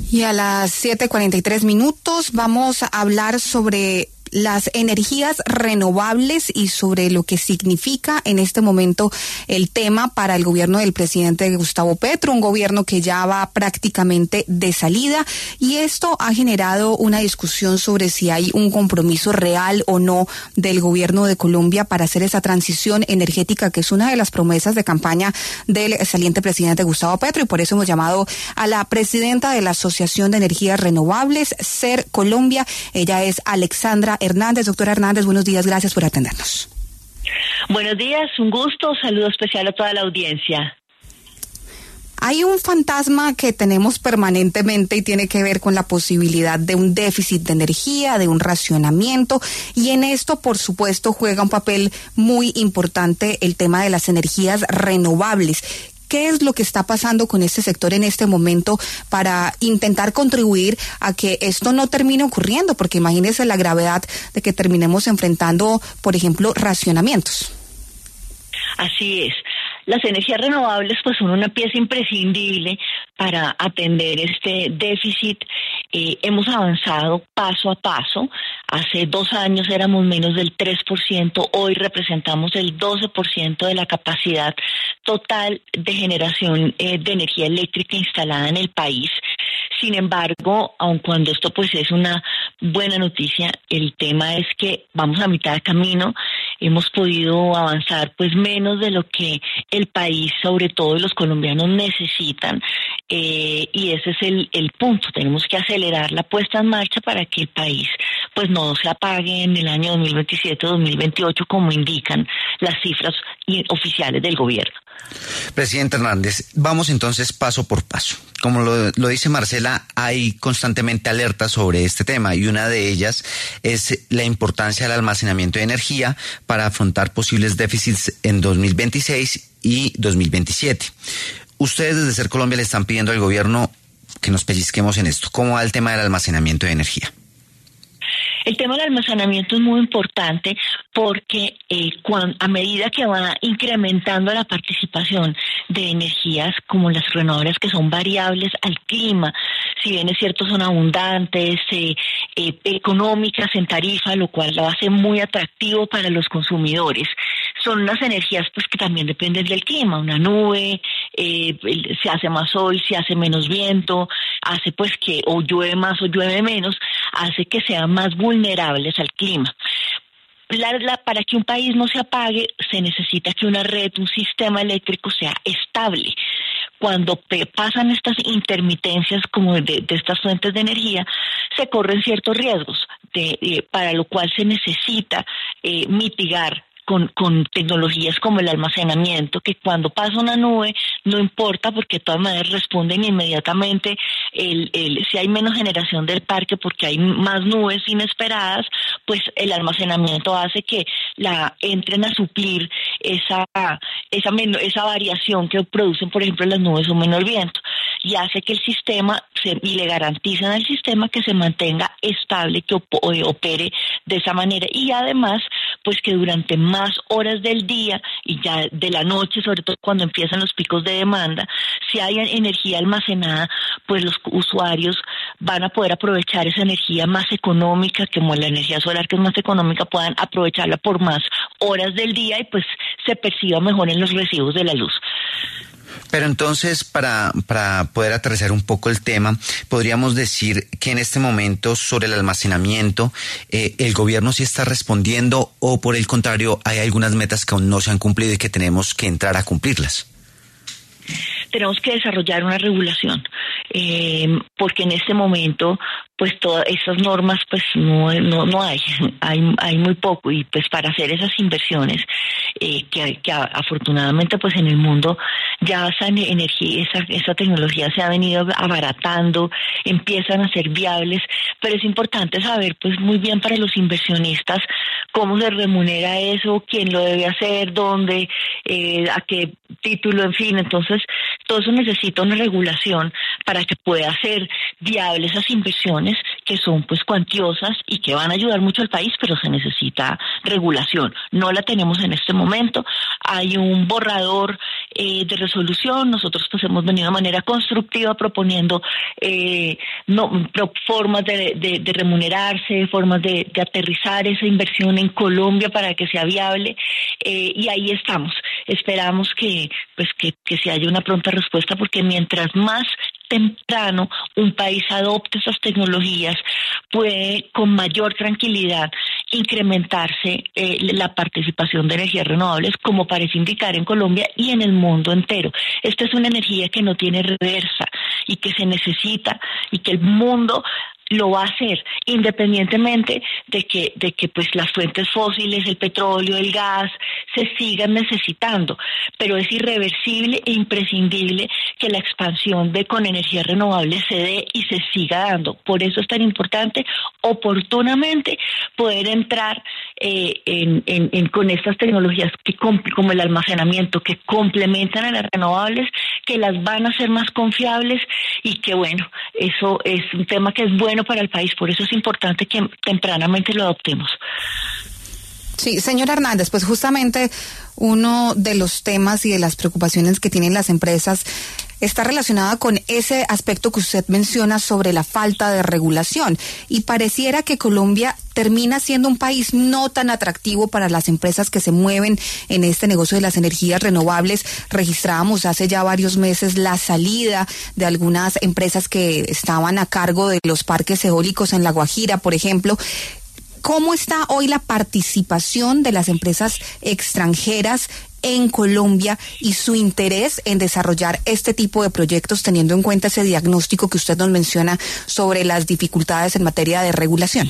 Y a las 7:43 vamos a hablar sobre las energías renovables y sobre lo que significa en este momento el tema para el gobierno del presidente Gustavo Petro, un gobierno que ya va prácticamente de salida, y esto ha generado una discusión sobre si hay un compromiso real o no del gobierno de Colombia para hacer esa transición energética, que es una de las promesas de campaña del saliente presidente Gustavo Petro, y por eso hemos llamado a la presidenta de la Asociación de Energías Renovables, SER Colombia. Ella es Alexandra Hernández. Doctora Hernández, buenos días, gracias por atendernos. Buenos días, un gusto, saludo especial a toda la audiencia. Hay un fantasma que tenemos permanentemente y tiene que ver con la posibilidad de un déficit de energía, de un racionamiento, y en esto, por supuesto, juega un papel muy importante el tema de las energías renovables. ¿Qué es lo que está pasando con este sector en este momento para intentar contribuir a que esto no termine ocurriendo? Porque imagínese la gravedad de que terminemos enfrentando, por ejemplo, racionamientos. Así es. Las energías renovables pues son una pieza imprescindible para atender este déficit. Hemos avanzado paso a paso. Hace 2 años éramos menos del 3%, hoy representamos el 12% de la capacidad total de generación de energía eléctrica instalada en el país. Sin embargo, aun cuando esto pues es una buena noticia, el tema es que vamos a mitad de camino. Hemos podido avanzar pues menos de lo que el país, sobre todo los colombianos, necesitan, y ese es el punto. Tenemos que acelerar la puesta en marcha para que el país pues no se apague en el año 2027-2028 como indican las cifras oficiales del gobierno. Presidente Hernández, vamos entonces paso por paso. Como lo dice Marcela, hay constantemente alertas sobre este tema, y una de ellas es la importancia del almacenamiento de energía para afrontar posibles déficits en 2026 y 2027. Ustedes desde SER Colombia le están pidiendo al gobierno que nos pellizquemos en esto. ¿Cómo va el tema del almacenamiento de energía? El tema del almacenamiento es muy importante porque a medida que va incrementando la participación de energías como las renovables, que son variables al clima, si bien es cierto son abundantes, económicas en tarifa, lo cual la hace muy atractivo para los consumidores. Son unas energías pues que también dependen del clima, una nube, se hace más sol, se hace menos viento, hace pues que o llueve más o llueve menos, hace que sean más vulnerables al clima. Para que un país no se apague, se necesita que una red, un sistema eléctrico sea estable. Cuando pasan estas intermitencias como de estas fuentes de energía, se corren ciertos riesgos, para lo cual se necesita mitigar con tecnologías como el almacenamiento, que cuando pasa una nube no importa, porque de todas maneras responden inmediatamente si hay menos generación del parque porque hay más nubes inesperadas, pues el almacenamiento hace que entren a suplir esa variación que producen, por ejemplo, las nubes o menor viento, y hace que el sistema y le garantizan al sistema que se mantenga estable, que opere de esa manera, y además pues que durante más horas del día y ya de la noche, sobre todo cuando empiezan los picos de demanda, si hay energía almacenada, pues los usuarios van a poder aprovechar esa energía más económica, como la energía solar, que es más económica, puedan aprovecharla por más horas del día y pues se perciba mejor en los recibos de la luz. Pero entonces, para poder aterrizar un poco el tema, podríamos decir que en este momento sobre el almacenamiento, el gobierno sí está respondiendo, o por el contrario, hay algunas metas que aún no se han cumplido y que tenemos que entrar a cumplirlas. Tenemos que desarrollar una regulación, porque en este momento pues todas esas normas pues no hay muy poco, y pues para hacer esas inversiones que afortunadamente pues en el mundo ya esa energía, esa tecnología se ha venido abaratando, empiezan a ser viables, pero es importante saber pues muy bien para los inversionistas cómo se remunera eso, quién lo debe hacer, dónde, a qué título, en fin. Entonces todo eso necesita una regulación para que pueda ser viable esas inversiones, que son pues cuantiosas y que van a ayudar mucho al país, pero se necesita regulación. No la tenemos en este momento. Hay un borrador de resolución. Nosotros pues hemos venido de manera constructiva proponiendo formas de remunerarse, formas de aterrizar esa inversión en Colombia para que sea viable, y ahí estamos. Esperamos que se haya una pronta respuesta, porque mientras más temprano un país adopte esas tecnologías, puede con mayor tranquilidad incrementarse la participación de energías renovables, como parece indicar en Colombia y en el mundo entero. Esta es una energía que no tiene reversa y que se necesita, y que el mundo lo va a hacer, independientemente de que pues las fuentes fósiles, el petróleo, el gas, se sigan necesitando, pero es irreversible e imprescindible que la expansión con energías renovables se dé y se siga dando. Por eso es tan importante oportunamente poder entrar con estas tecnologías como el almacenamiento, que complementan a las renovables, que las van a hacer más confiables, y que bueno, eso es un tema que es bueno para el país. Por eso es importante que tempranamente lo adoptemos. Sí, señor Hernández, pues justamente uno de los temas y de las preocupaciones que tienen las empresas está relacionada con ese aspecto que usted menciona sobre la falta de regulación, y pareciera que Colombia termina siendo un país no tan atractivo para las empresas que se mueven en este negocio de las energías renovables. Registrábamos hace ya varios meses la salida de algunas empresas que estaban a cargo de los parques eólicos en La Guajira, por ejemplo. ¿Cómo está hoy la participación de las empresas extranjeras en Colombia y su interés en desarrollar este tipo de proyectos, teniendo en cuenta ese diagnóstico que usted nos menciona sobre las dificultades en materia de regulación?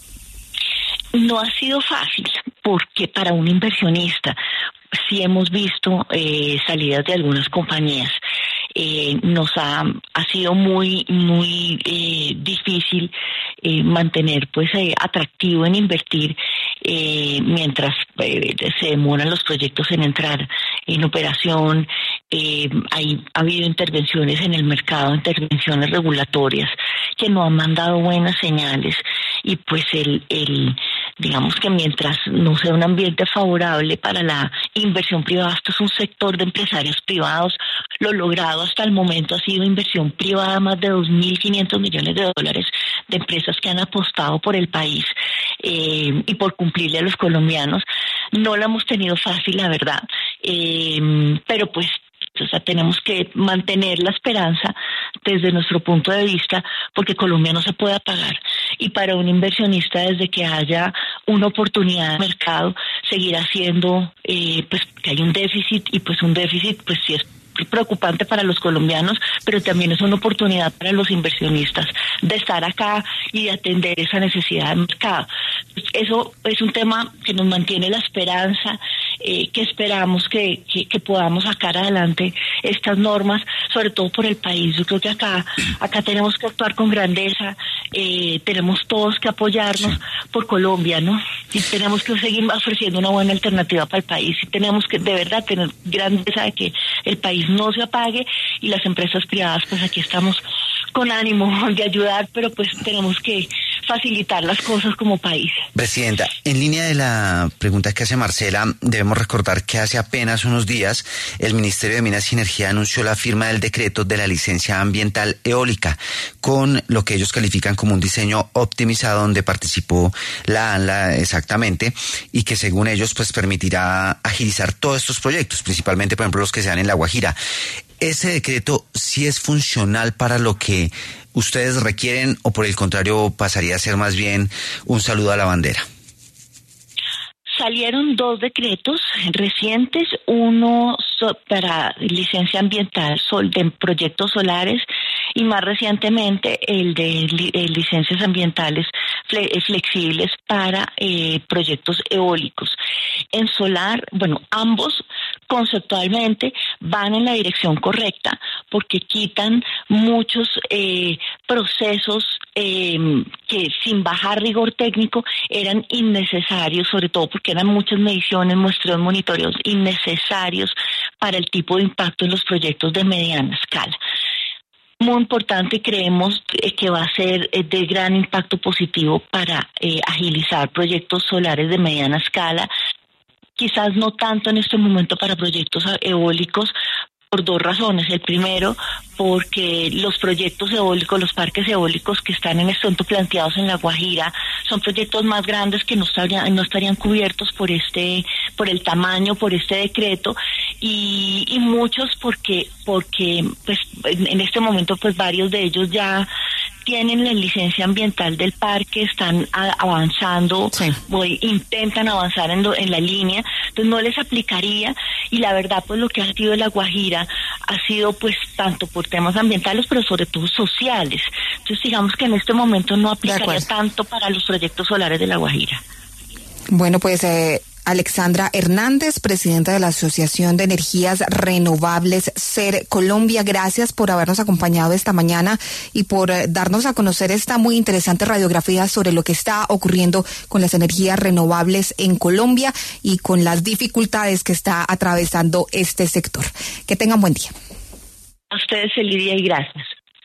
No ha sido fácil, porque para un inversionista sí hemos visto salidas de algunas compañías. Nos ha sido muy difícil mantener pues atractivo en invertir mientras se demoran los proyectos en entrar en operación. Ha habido intervenciones en el mercado, intervenciones regulatorias que no han mandado buenas señales, y pues digamos que mientras no sea un ambiente favorable para la inversión privada, esto es un sector de empresarios privados. Lo logrado hasta el momento ha sido inversión privada, más de 2.500 millones de dólares de empresas que han apostado por el país y por cumplirle a los colombianos. No la hemos tenido fácil, la verdad, pero pues tenemos que mantener la esperanza desde nuestro punto de vista, porque Colombia no se puede apagar, y para un inversionista, desde que haya una oportunidad de mercado, seguirá siendo pues que hay un déficit, y pues un déficit pues sí es preocupante para los colombianos, pero también es una oportunidad para los inversionistas de estar acá y de atender esa necesidad de mercado. Eso es un tema que nos mantiene la esperanza, que esperamos que podamos sacar adelante estas normas, sobre todo por el país. Yo creo que acá tenemos que actuar con grandeza, tenemos todos que apoyarnos por Colombia, ¿no? Y tenemos que seguir ofreciendo una buena alternativa para el país, y tenemos que de verdad tener grandeza de que el país no se apague, y las empresas privadas pues aquí estamos con ánimo de ayudar, pero pues tenemos que facilitar las cosas como país. Presidenta, en línea de la pregunta que hace Marcela, debemos recordar que hace apenas unos días el Ministerio de Minas y Energía anunció la firma del decreto de la licencia ambiental eólica, con lo que ellos califican como un diseño optimizado, donde participó la ANLA exactamente, y que según ellos pues permitirá agilizar todos estos proyectos, principalmente por ejemplo los que se dan en La Guajira. ¿Ese decreto sí es funcional para lo que ustedes requieren, o por el contrario pasaría a ser más bien un saludo a la bandera? Salieron dos decretos recientes, uno para licencia ambiental de proyectos solares, y más recientemente el de licencias ambientales flexibles para proyectos eólicos. En solar, bueno, ambos conceptualmente van en la dirección correcta, porque quitan muchos procesos que sin bajar rigor técnico eran innecesarios, sobre todo porque eran muchas mediciones, muestreos, monitoreos innecesarios para el tipo de impacto en los proyectos de mediana escala. Muy importante, creemos que va a ser de gran impacto positivo para agilizar proyectos solares de mediana escala, quizás no tanto en este momento para proyectos eólicos, por dos razones. El primero, porque los proyectos eólicos, los parques eólicos que están en este momento planteados en La Guajira, son proyectos más grandes que no estarían cubiertos por el tamaño, por este decreto, y muchos porque pues en este momento pues varios de ellos ya tienen la licencia ambiental del parque, están avanzando, sí, intentan avanzar en la línea, entonces no les aplicaría, y la verdad pues lo que ha sido La Guajira ha sido pues tanto por temas ambientales pero sobre todo sociales, entonces digamos que en este momento no aplicaría tanto para los proyectos solares de La Guajira. Bueno, pues Alexandra Hernández, presidenta de la Asociación de Energías Renovables SER Colombia, gracias por habernos acompañado esta mañana y por darnos a conocer esta muy interesante radiografía sobre lo que está ocurriendo con las energías renovables en Colombia y con las dificultades que está atravesando este sector. Que tengan buen día. A ustedes feliz día y gracias.